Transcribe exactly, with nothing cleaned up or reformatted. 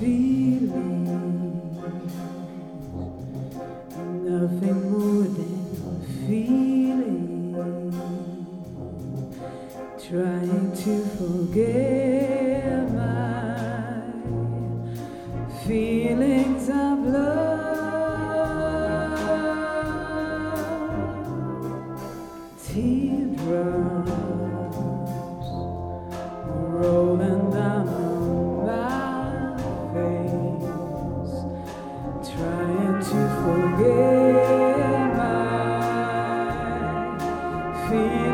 feeling, nothing more than feeling, trying to forget my feelings of love. Teardrops rolling down my face, trying to forget my feelings.